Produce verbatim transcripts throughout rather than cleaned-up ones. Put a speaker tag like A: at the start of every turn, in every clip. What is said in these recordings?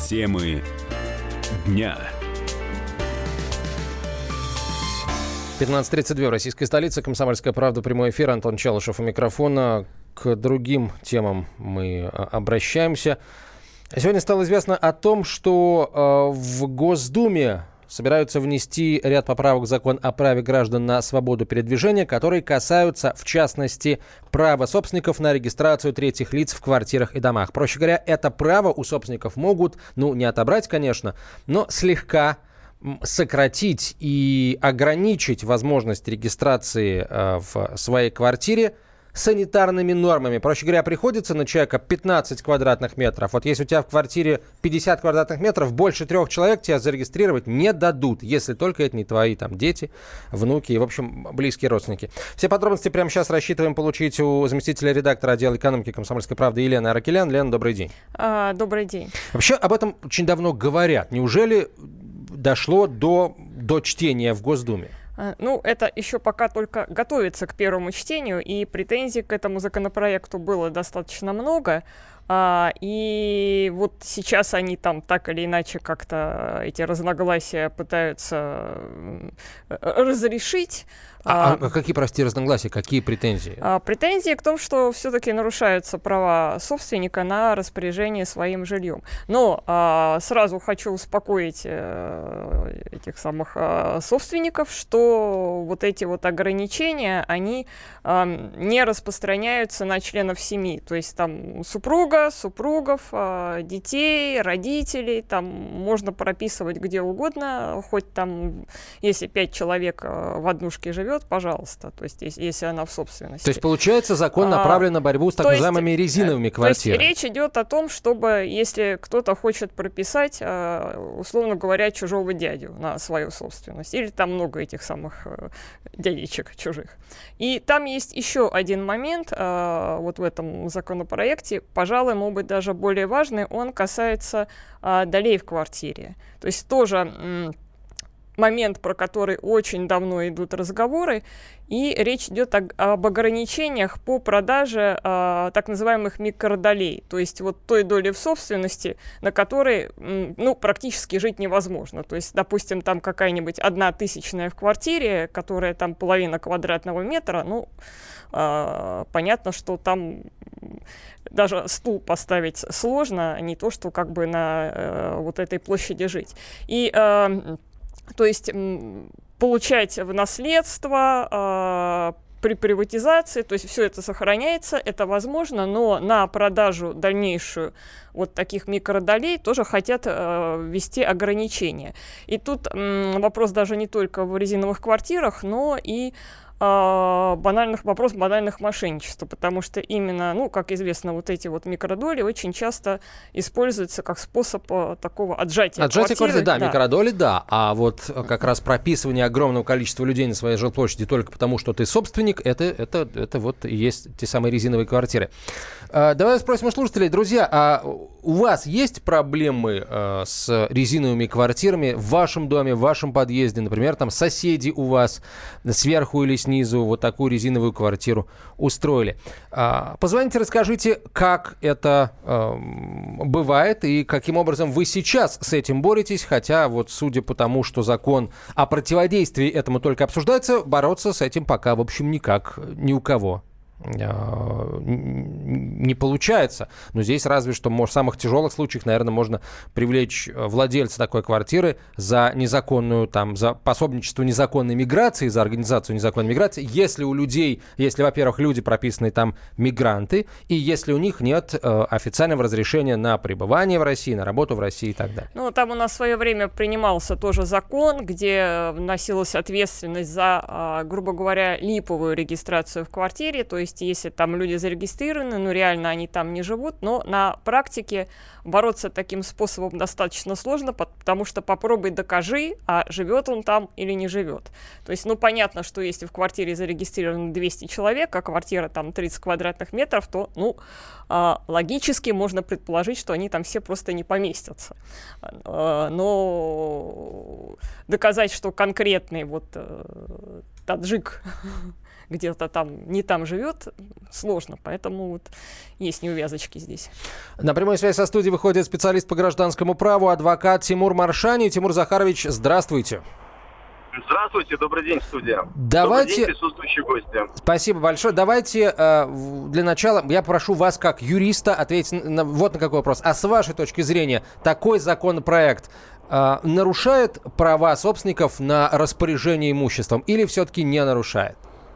A: Темы дня.
B: пятнадцать тридцать два в российской столице. «Комсомольская правда», прямой эфир. Антон Чалышев у микрофона. К другим темам мы обращаемся. Сегодня стало известно о том, что э, в Госдуме собираются внести ряд поправок в закон о праве граждан на свободу передвижения, которые касаются, в частности, права собственников на регистрацию третьих лиц в квартирах и домах. Проще говоря, это право у собственников могут, ну, не отобрать, конечно, но слегка сократить и ограничить возможность регистрации э, в своей квартире санитарными нормами. Проще говоря, приходится на человека пятнадцать квадратных метров. Вот если у тебя в квартире пятьдесят квадратных метров, больше трех человек тебя зарегистрировать не дадут, если только это не твои там дети, внуки и, в общем, близкие родственники. Все подробности прямо сейчас рассчитываем получить у заместителя редактора отдела экономики «Комсомольской правды» Елены Аракелян. Лена, добрый день.
C: А, добрый день.
B: Вообще об этом очень давно говорят. Неужели дошло до, до чтения в Госдуме?
C: Ну, это еще пока только готовится к первому чтению, и претензий к этому законопроекту было достаточно много. А, и вот сейчас они там так или иначе как-то эти разногласия пытаются разрешить.
B: А, а какие, прости, разногласия, какие претензии?
C: А, претензии к тому, что все-таки нарушаются права собственника на распоряжение своим жильем. Но а, сразу хочу успокоить а, этих самых а, собственников, что вот эти вот ограничения, они а, не распространяются на членов семьи. То есть там супруга, супругов, а, детей, родителей, там можно прописывать где угодно, хоть там, если пять человек в однушке живет, пожалуйста, то есть если, если она в собственности.
B: То есть, получается, закон направлен на борьбу с так называемыми резиновыми квартирами.
C: То есть речь идет о том, чтобы, если кто-то хочет прописать, условно говоря, чужого дядю на свою собственность, или там много этих самых дядечек чужих. И там есть еще один момент вот в этом законопроекте, пожалуй, может быть, даже более важный, он касается долей в квартире. То есть тоже момент, про который очень давно идут разговоры, и речь идет о, об ограничениях по продаже а, так называемых микродолей, то есть вот той доли в собственности, на которой ну, практически жить невозможно. То есть, допустим, там какая-нибудь одна тысячная в квартире, которая там половина квадратного метра, ну, а, понятно, что там даже стул поставить сложно, не то, что как бы на а, вот этой площади жить. И а, То есть получать в наследство э, при приватизации, то есть все это сохраняется, это возможно, но на продажу дальнейшую вот таких микродолей тоже хотят э, ввести ограничения. И тут э, вопрос даже не только в резиновых квартирах, но и банальных вопрос банальных мошенничеств, потому что именно, ну, как известно, вот эти вот микродоли очень часто используются как способ а, такого отжатия
B: Отжатие
C: квартиры.
B: квартиры, да,
C: да,
B: микродоли, да, а вот как раз прописывание огромного количества людей на своей жилплощади только потому, что ты собственник, это, это, это вот и есть те самые резиновые квартиры. А, давай спросим у слушателей, друзья, а у вас есть проблемы а, с резиновыми квартирами в вашем доме, в вашем подъезде, например, там соседи у вас сверху или снизу снизу вот такую резиновую квартиру устроили. А, позвоните, расскажите, как это а, бывает и каким образом вы сейчас с этим боретесь, хотя вот судя по тому, что закон о противодействии этому только обсуждается, бороться с этим пока, в общем, никак ни у кого не получается. Но здесь разве что может, в самых тяжелых случаях, наверное, можно привлечь владельца такой квартиры за незаконную, там, за пособничество незаконной миграции, за организацию незаконной миграции, если у людей, если, во-первых, люди прописаны там мигранты, и если у них нет э, официального разрешения на пребывание в России, на работу в России и так далее.
C: Ну, там у нас в свое время принимался тоже закон, где вносилась ответственность за, грубо говоря, липовую регистрацию в квартире, то есть если там люди зарегистрированы, ну реально они там не живут, но на практике бороться таким способом достаточно сложно, потому что попробуй докажи, а живет он там или не живет. То есть, ну понятно, что если в квартире зарегистрировано двести человек, а квартира там тридцать квадратных метров, то, ну, логически можно предположить, что они там все просто не поместятся. Но доказать, что конкретный вот таджик где-то там не там живет, сложно. Поэтому вот есть неувязочки здесь.
B: На прямую связь со студией выходит специалист по гражданскому праву, адвокат Тимур Маршани. Тимур Захарович, здравствуйте.
D: Здравствуйте, добрый день, студия.
B: Давайте...
D: Добрый день, присутствующие гости.
B: Спасибо большое. Давайте э, для начала я прошу вас, как юриста, ответить на, вот на какой вопрос. А с вашей точки зрения, такой законопроект э, нарушает права собственников на распоряжение имуществом или все-таки не нарушает?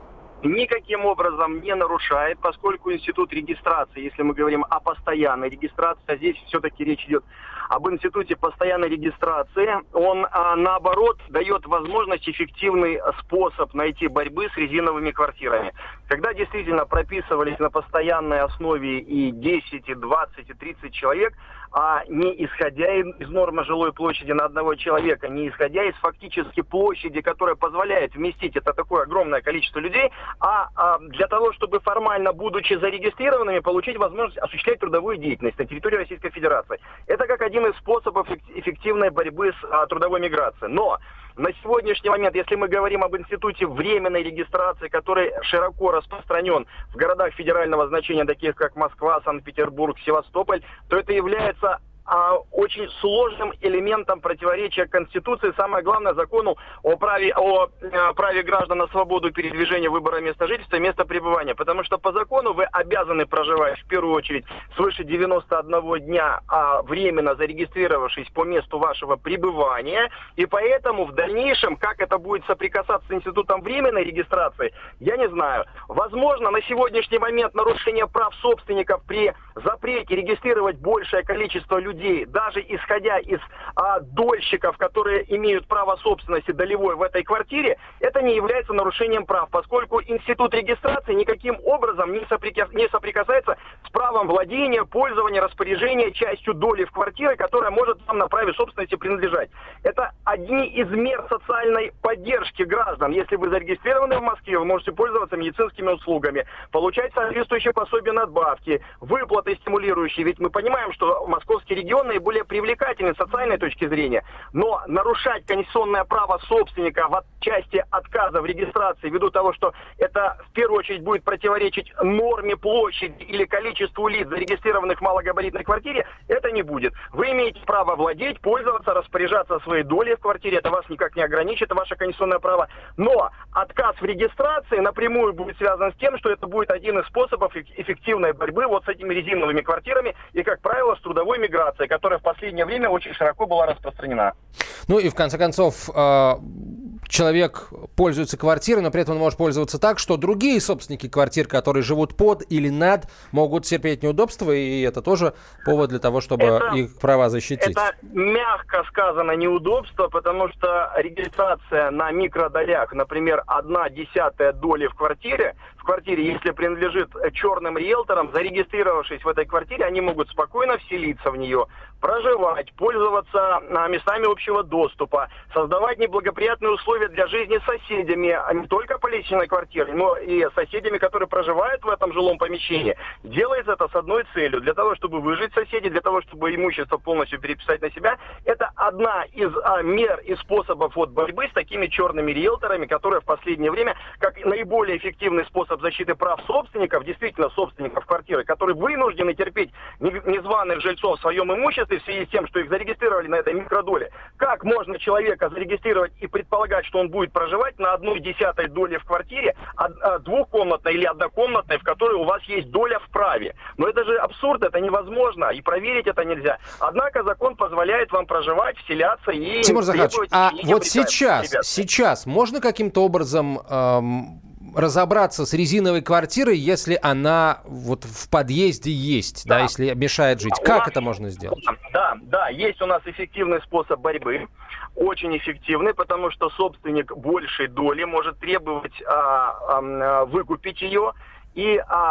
D: Никаким образом не нарушает, поскольку институт регистрации, если мы говорим о постоянной регистрации, а здесь все-таки речь идет об институте постоянной регистрации, он, а, наоборот, дает возможность, эффективный способ найти борьбы с резиновыми квартирами. Когда действительно прописывались на постоянной основе и десять, и двадцать, и тридцать человек, а не исходя из нормы жилой площади на одного человека, не исходя из фактически площади, которая позволяет вместить это такое огромное количество людей, а, а для того, чтобы формально, будучи зарегистрированными, получить возможность осуществлять трудовую деятельность на территории Российской Федерации. Это как один из способов эффективной борьбы с а, трудовой миграцией. Но на сегодняшний момент, если мы говорим об институте временной регистрации, который широко распространен в городах федерального значения, таких как Москва, Санкт-Петербург, Севастополь, то это является а, очень сложным элементом противоречия Конституции, самое главное, закону о праве, о, о праве граждан на свободу передвижения, выбора места жительства и места пребывания. Потому что по закону вы обязаны проживать в первую очередь свыше девяноста одного дня, а временно зарегистрировавшись по месту вашего пребывания. И поэтому в дальнейшем, как это будет соприкасаться с институтом временной регистрации, я не знаю. Возможно, на сегодняшний момент нарушение прав собственников при запрете регистрировать большее количество людей, даже исходя из а, дольщиков, которые имеют право собственности долевой в этой квартире, это не является нарушением прав, поскольку институт регистрации никаким образом не, соприкас... не соприкасается с правом владения, пользования, распоряжения частью доли в квартире, которая может вам на праве собственности принадлежать. Это одни из мер социальной поддержки граждан. Если вы зарегистрированы в Москве, вы можете пользоваться медицинскими услугами, получать соответствующие пособия, надбавки, выплаты стимулирующие. Ведь мы понимаем, что московский регион наиболее привлекательный с социальной точки зрения. Но нарушать конституционное право собственника в части отказа в регистрации ввиду того, что это в первую очередь будет противоречить норме площади или количеству лиц, зарегистрированных в малогабаритной квартире, это не будет. Вы имеете право владеть, пользоваться, распоряжаться своей долей в квартире, это вас никак не ограничит, это ваше конституционное право. Но отказ в регистрации напрямую будет связан с тем, что это будет один из способов эффективной борьбы вот с этими резиновыми квартирами и, как правило, с трудовой миграцией, которая в последнее время очень широко была распространена.
B: Ну и в конце концов, э, человек пользуется квартирой, но при этом он может пользоваться так, что другие собственники квартир, которые живут под или над, могут терпеть неудобства, и это тоже повод для того, чтобы это, их права защитить.
D: Это мягко сказано неудобство, потому что регистрация на микродолях, например, одна десятая доли в квартире, в квартире, если принадлежит черным риэлторам, зарегистрировавшись в этой квартире, они могут спокойно вселиться в нее, проживать, пользоваться местами общего доступа, создавать неблагоприятные условия для жизни с соседями, а не только по личной квартире, но и соседями, которые проживают в этом жилом помещении. Делается это с одной целью, для того, чтобы выжить соседей, для того, чтобы имущество полностью переписать на себя. Это одна из а, мер и способов вот, борьбы с такими черными риэлторами, которые в последнее время, как наиболее эффективный способ защиты прав собственников, действительно собственников квартиры, которые вынуждены терпеть незваных жильцов в своем имуществе в связи с тем, что их зарегистрировали на этой микродоле. Как можно человека зарегистрировать и предполагать, что он будет проживать на одной десятой доле в квартире, двухкомнатной или однокомнатной, в которой у вас есть доля в праве? Но это же абсурд, это невозможно, и проверить это нельзя. Однако закон позволяет вам проживать, вселяться и...
B: Тимур Захарович, а вот сейчас, сейчас можно каким-то образом... Эм... разобраться с резиновой квартирой, если она вот в подъезде есть, да, да если мешает жить. Как нас, это можно сделать?
D: Да, да, есть у нас эффективный способ борьбы, очень эффективный, потому что собственник большей доли может требовать а, а, выкупить ее и а,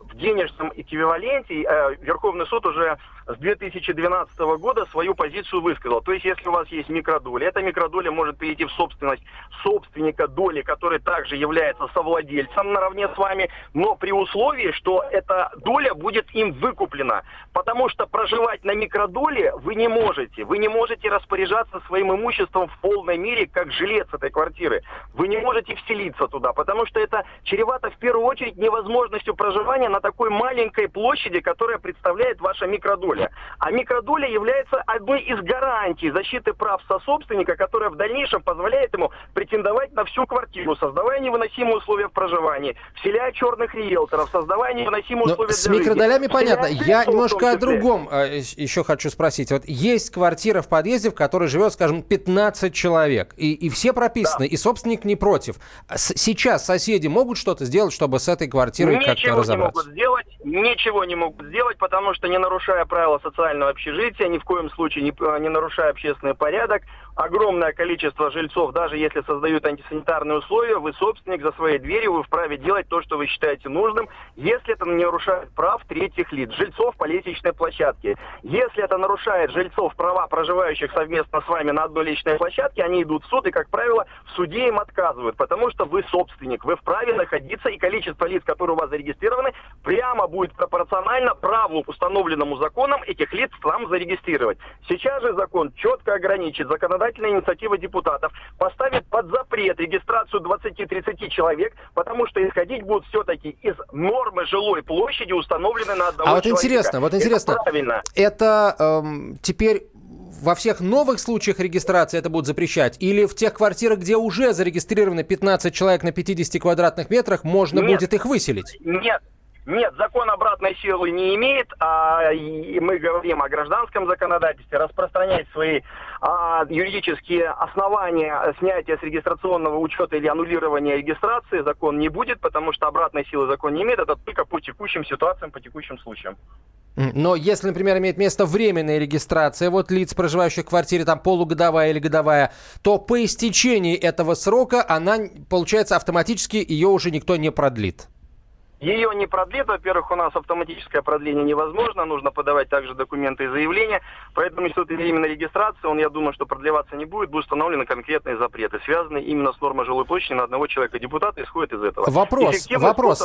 D: в денежном эквиваленте э, Верховный суд уже с две тысячи двенадцатого года свою позицию высказал. То есть, если у вас есть микродоля, эта микродоля может перейти в собственность собственника доли, который также является совладельцем наравне с вами, но при условии, что эта доля будет им выкуплена. Потому что проживать на микродоле вы не можете. Вы не можете распоряжаться своим имуществом в полной мере, как жилец этой квартиры. Вы не можете вселиться туда, потому что это чревато в первую очередь невозможностью проживания на такой маленькой площади, которая представляет ваша микродоля. А микродоля является одной из гарантий защиты прав сособственника, которая в дальнейшем позволяет ему претендовать на всю квартиру, создавая невыносимые условия в проживании, вселяя черных риэлторов, создавая невыносимые
B: Но
D: условия
B: с
D: для жизни.
B: микродолями понятно. Я немножко о
D: числе.
B: другом э, еще хочу спросить. Вот есть квартира в подъезде, в которой живет, скажем, пятнадцать человек, и, и все прописаны, да. И собственник не против. С- сейчас соседи могут что-то сделать, чтобы с этой квартирой
D: Ничего
B: как-то разобраться?
D: не могут сделать, ничего не могут сделать, потому что, не нарушая правила социального общежития, ни в коем случае не, не нарушая общественный порядок, огромное количество жильцов, даже если создают антисанитарные условия, вы собственник, за своей дверью, вы вправе делать то, что вы считаете нужным, если это не нарушает прав третьих лиц, жильцов по лестничной площадке. Если это нарушает жильцов права, проживающих совместно с вами на одной лестничной площадке, они идут в суд и, как правило, в суде им отказывают, потому что вы собственник, вы вправе находиться, и количество лиц, которые у вас зарегистрированы, прямо будет пропорционально праву, установленному законом, этих лиц там зарегистрировать. Сейчас же закон четко ограничит законодательная инициатива депутатов, поставит под запрет регистрацию двадцати-тридцати человек, потому что исходить будут все-таки из нормы жилой площади, установленной на одного
B: А вот
D: человека.
B: интересно, вот интересно,
D: это правильно.
B: Это эм, теперь во всех новых случаях регистрации это будут запрещать? Или в тех квартирах, где уже зарегистрированы пятнадцать человек на пятидесяти квадратных метрах, можно
D: Нет.
B: будет их выселить?
D: Нет. Нет, закон обратной силы не имеет, а и мы говорим о гражданском законодательстве, распространять свои а, юридические основания снятия с регистрационного учета или аннулирования регистрации закон не будет, потому что обратной силы закон не имеет, это только по текущим ситуациям, по текущим случаям.
B: Но если, например, имеет место временная регистрация вот лиц, проживающих в квартире, там полугодовая или годовая, то по истечении этого срока она, получается, автоматически ее уже никто не продлит.
D: Ее не продлит. Во-первых, у нас автоматическое продление невозможно. Нужно подавать также документы и заявления. Поэтому институт временной регистрации, он, я думаю, что продлеваться не будет. Будут установлены конкретные запреты, связанные именно с нормой жилой площади на одного человека. Депутаты исходят из этого.
B: Вопрос, вопрос.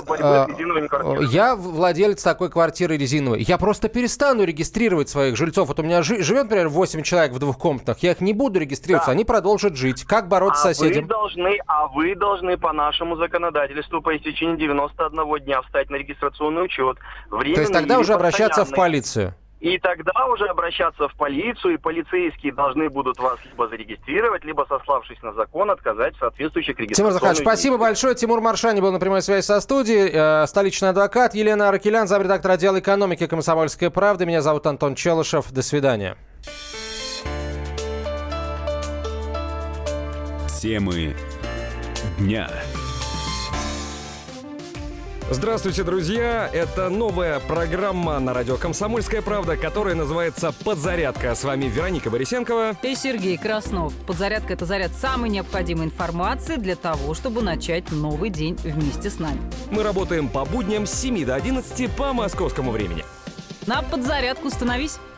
B: Я владелец такой квартиры резиновой. Я просто перестану регистрировать своих жильцов. Вот у меня жи- живет, например, восемь человек в двухкомнатных. Я их не буду регистрироваться, да. Они продолжат жить. Как бороться
D: а
B: с соседям?
D: Вы должны, а вы должны по нашему законодательству по истечении девяноста одного дня встать на регистрационный учет. Временный. То есть
B: тогда уже обращаться в полицию?
D: И тогда уже обращаться в полицию, и полицейские должны будут вас либо зарегистрировать, либо, сославшись на закон, отказать в соответствующих регистрационных...
B: Тимур Захарович, спасибо большое. Тимур Маршани был на прямой связи со студией. Э, столичный адвокат. Елена Аракелян, замредактор отдела экономики «Комсомольской правды». Меня зовут Антон Челышев. До свидания.
A: Темы дня.
E: Здравствуйте, друзья! Это новая программа на радио «Комсомольская правда», которая называется «Подзарядка». С вами Вероника Борисенкова
F: и Сергей Краснов. Подзарядка – это заряд самой необходимой информации для того, чтобы начать новый день вместе с нами.
E: Мы работаем по будням с семи до одиннадцати по московскому времени.
F: На подзарядку становись!